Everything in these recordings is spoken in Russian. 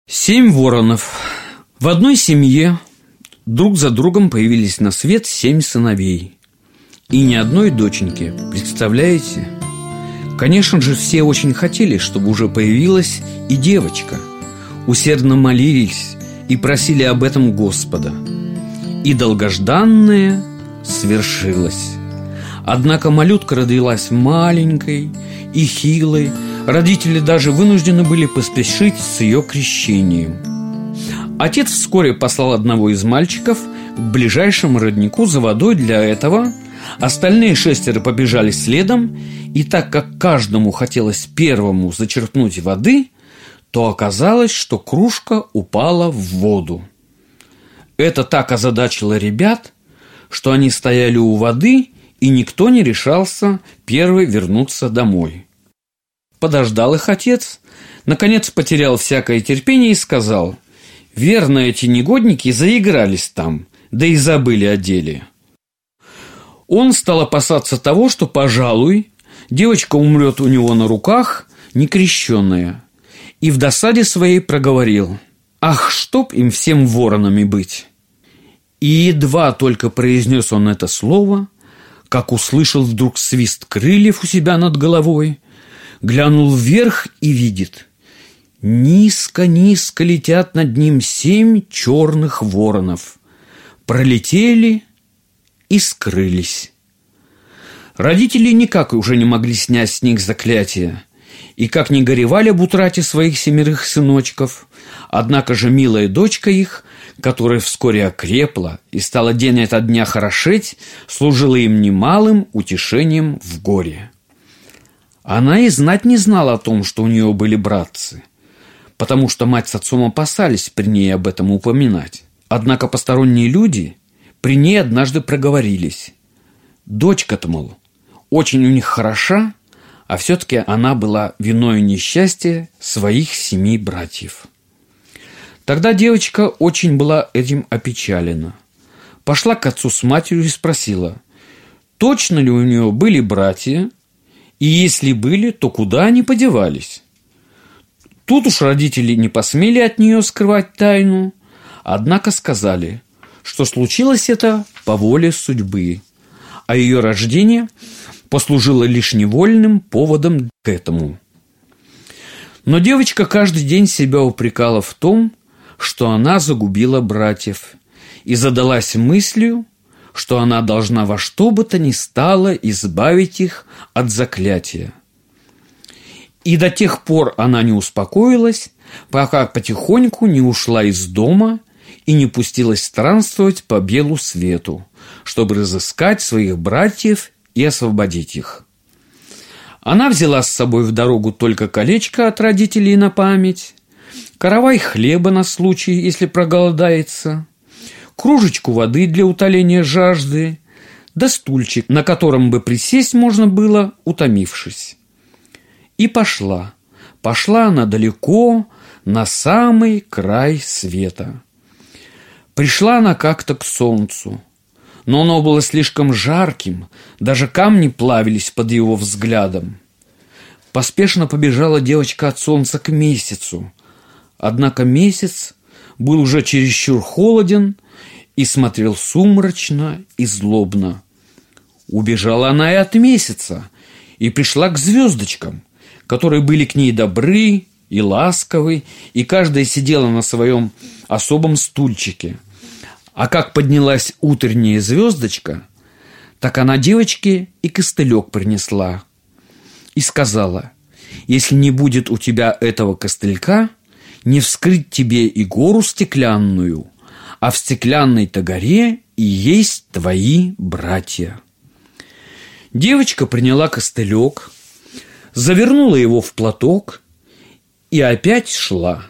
7 воронов. В одной семье друг за другом появились на свет 7 сыновей. И ни одной доченьки, представляете? Конечно же, все очень хотели, чтобы уже появилась и девочка. Усердно молились и просили об этом Господа. И долгожданное свершилось. Однако малютка родилась маленькой и хилой. Родители даже вынуждены были поспешить с ее крещением. Отец вскоре послал одного из мальчиков к ближайшему роднику за водой для этого. Остальные 6 побежали следом. И так как каждому хотелось первому зачерпнуть воды, то оказалось, что кружка упала в воду. Это так озадачило ребят, что они стояли у воды, и никто не решался первый вернуться домой. Подождал их отец, наконец потерял всякое терпение и сказал: «Верно, эти негодники заигрались там, да и забыли о деле». Он стал опасаться того, что, пожалуй, девочка умрет у него на руках, некрещенная, и в досаде своей проговорил: «Ах, чтоб им всем воронами быть!» И едва только произнес он это слово, как услышал вдруг свист крыльев у себя над головой, глянул вверх и видит: низко-низко летят над ним 7 черных воронов. Пролетели и скрылись. Родители никак уже не могли снять с них заклятие, и как ни горевали об утрате своих 7 сыночков, однако же милая дочка их, которая вскоре окрепла и стала день ото дня хорошеть, служила им немалым утешением в горе. Она и знать не знала о том, что у нее были братцы, потому что мать с отцом опасались при ней об этом упоминать. Однако посторонние люди при ней однажды проговорились: «Дочка-то, мол, очень у них хороша, а все-таки она была виною несчастья своих 7 братьев». Тогда девочка очень была этим опечалена. Пошла к отцу с матерью и спросила, точно ли у нее были братья, и если были, то куда они подевались. Тут уж родители не посмели от нее скрывать тайну, однако сказали, что случилось это по воле судьбы, а ее рождение послужило лишь невольным поводом к этому. Но девочка каждый день себя упрекала в том, что она загубила братьев, и задалась мыслью, что она должна во что бы то ни стало избавить их от заклятия. И до тех пор она не успокоилась, пока потихоньку не ушла из дома и не пустилась странствовать по белу свету, чтобы разыскать своих братьев и освободить их. Она взяла с собой в дорогу только колечко от родителей на память, каравай хлеба на случай, если проголодается, кружечку воды для утоления жажды, да стульчик, на котором бы присесть можно было, утомившись. И пошла. Пошла она далеко, на самый край света. Пришла она как-то к солнцу, но оно было слишком жарким, даже камни плавились под его взглядом. Поспешно побежала девочка от солнца к месяцу, однако месяц был уже чересчур холоден и смотрел сумрачно и злобно. Убежала она и от месяца, и пришла к звездочкам, которые были к ней добры и ласковы, и каждая сидела на своем особом стульчике. А как поднялась утренняя звездочка, так она девочке и костылек принесла и сказала: «Если не будет у тебя этого костылька, не вскрыть тебе и гору стеклянную, а в стеклянной-то горе и есть твои братья». Девочка приняла костылек, завернула его в платок и опять шла,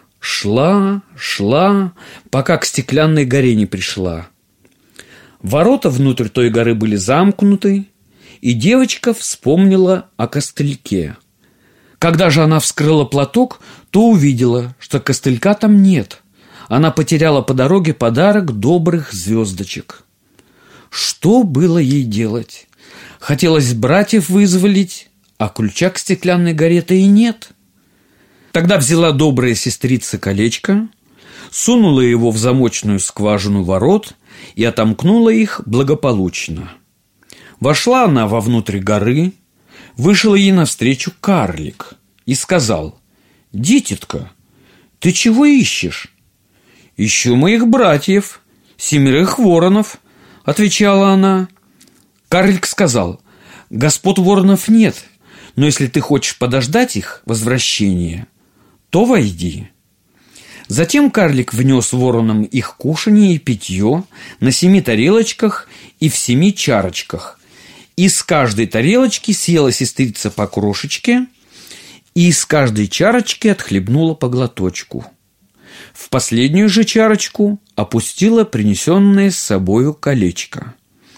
пока к стеклянной горе не пришла. Ворота внутрь той горы были замкнуты, и девочка вспомнила о костыльке. Когда же она вскрыла платок, то увидела, что костылька там нет. Она потеряла по дороге подарок добрых звездочек. Что было ей делать? Хотелось братьев вызволить, а ключа к стеклянной горе-то и нет. Тогда взяла добрая сестрица колечко, сунула его в замочную скважину ворот и отомкнула их благополучно. Вошла она вовнутрь горы, вышел ей навстречу карлик и сказал: «Дитятка, ты чего ищешь?» «Ищу моих братьев, 7 воронов», — отвечала она. Карлик сказал: «Господ воронов нет, но если ты хочешь подождать их возвращения, то войди». Затем карлик внес воронам их кушанье и питье на 7 тарелочках и в 7 чарочках. Из каждой тарелочки съела сестрица по крошечке, и из каждой чарочки отхлебнула по глоточку. В последнюю же чарочку опустила принесенное с собою колечко.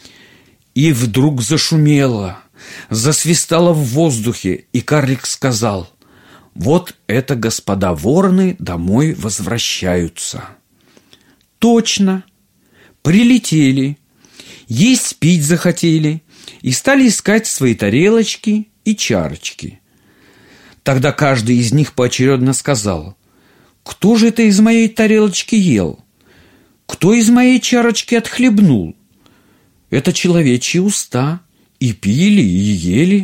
И вдруг зашумело, засвистало в воздухе, и карлик сказал: «Вот это господа вороны домой возвращаются». Точно, прилетели, есть пить захотели и стали искать свои тарелочки и чарочки. Тогда каждый из них поочередно сказал: «Кто же это из моей тарелочки ел? Кто из моей чарочки отхлебнул? Это человечьи уста, и пили, и ели».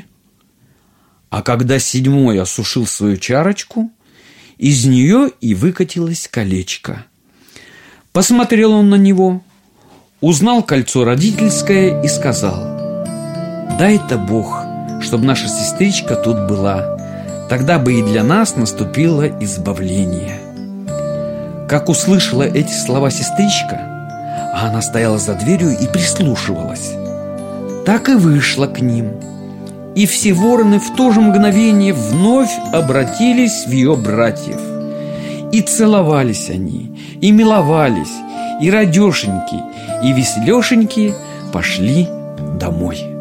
А когда 7 осушил свою чарочку, из нее и выкатилось колечко. Посмотрел он на него, узнал кольцо родительское и сказал: «Дай-то Бог, чтобы наша сестричка тут была, тогда бы и для нас наступило избавление». Как услышала эти слова сестричка, а она стояла за дверью и прислушивалась, так и вышла к ним. И все вороны в то же мгновение вновь обратились в ее братьев. И целовались они, и миловались, и радешеньки, и веселешеньки пошли домой.